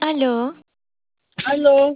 Aló, Aló,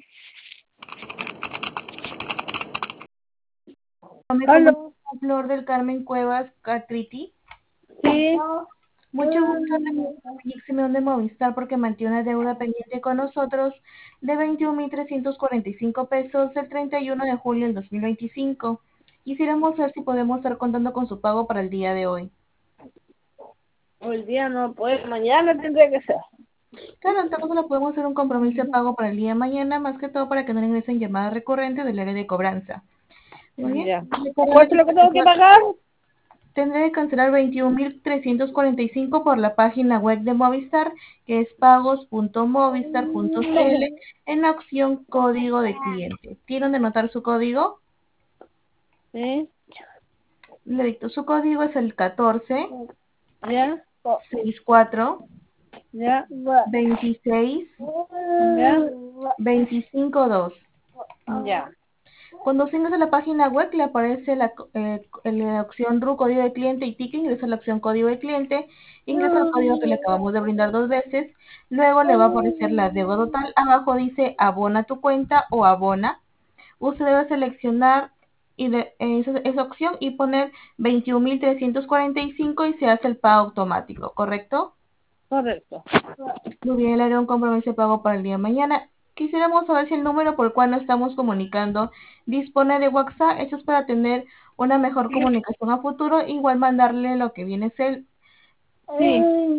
Me comunico aló, con Flor del Carmen Cuevas Catriti. sí, Mucho gusto, Simeón de Movistar, porque mantiene una deuda pendiente con nosotros de 21.345 pesos el 31 de julio del 2025. Quisiéramos saber si podemos estar contando con su pago para el día de hoy. hoy día no puedo, mañana tendría que ser. Claro, entonces le podemos hacer un compromiso de pago para el día de mañana, más que todo para que no le ingresen llamadas recurrentes del área de cobranza. Muy bien. Ya. Recordarle ¿Cuánto es que lo que tengo que pagar? tendré que cancelar 21.345 por la página web de Movistar, que es pagos.movistar.cl, en la opción código de cliente. ¿Tiene donde anotar su código? Sí, Le dicto, su código es el 14 ya, 64 ya, 26 ya, 25 2. ya. Cuando se ingresa a la página web le aparece la opción RU, código de cliente y ticket, ingresa a la opción código de cliente, ingresa el código que le acabamos de brindar dos veces, luego le va a aparecer la deuda total, abajo dice abona tu cuenta o abona, usted debe seleccionar esa opción y poner 21.345 y se hace el pago automático, ¿correcto? Correcto. Muy bien, le haré un compromiso de pago para el día de mañana. Quisiéramos saber si el número por el cual nos estamos comunicando dispone de WhatsApp. Eso es para tener una mejor comunicación a futuro. Igual mandarle lo que viene a ser. Sí,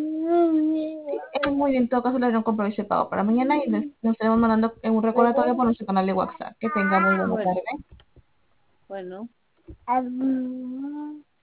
Muy bien, en todo caso le haré un compromiso de pago para mañana y nos estaremos mandando un recordatorio por nuestro canal de WhatsApp. Que tenga muy buena bueno, tarde. bueno.